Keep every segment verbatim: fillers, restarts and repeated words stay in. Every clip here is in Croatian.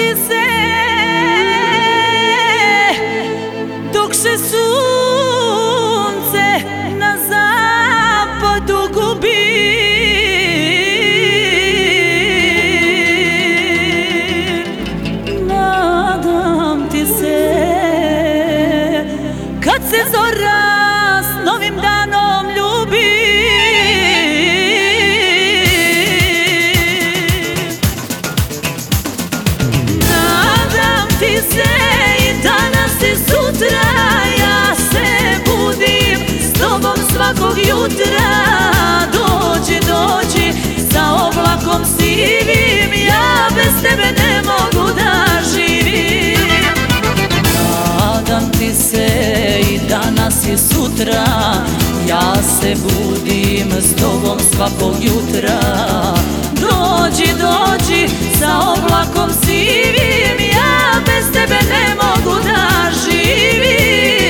ti se dok se sunce na zapadu gubi. Nadam ti se kad se zora s novim danom ljubi. Ti se i danas i sutra, ja se budim s tobom svakog jutra. Dođi, dođi sa oblakom sivim, ja bez tebe ne mogu da živim. Nadam ti se i danas i sutra, ja se budim s tobom svakog jutra. Dođi, dođi sa oblakom sivim, ja bez tebe ne mogu da živim.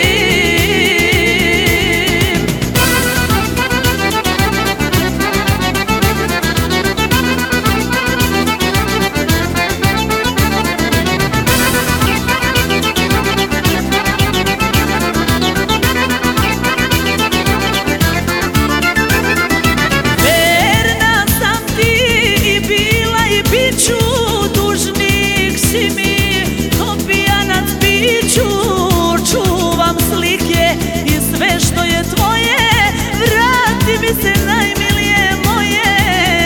Verna sam ti i bila i biću, dužnik si mi, opijanac biću. Čuvam slike i sve što je tvoje, vrati mi se najmilije moje.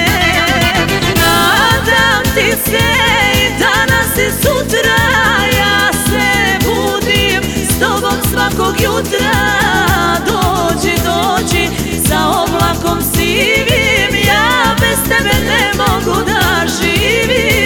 Nadam ti se i danas i sutra, ja se budim s tobom svakog jutra. Dođi, dođi sa oblakom sivim, ja bez tebe ne mogu da živim.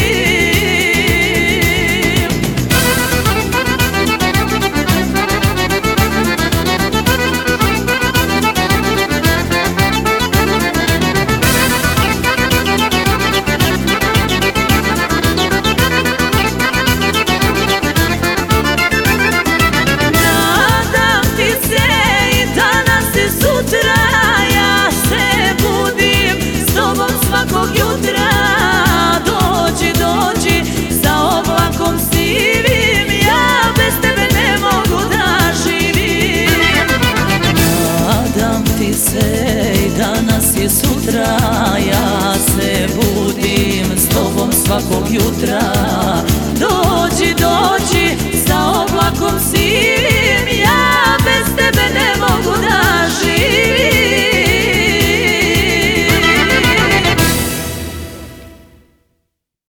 Svakog jutra dođi, dođi sa oblakom sivim, ja bez tebe ne mogu da živim. Nadam ti se i danas i sutra, ja se budim s tobom svakog jutra.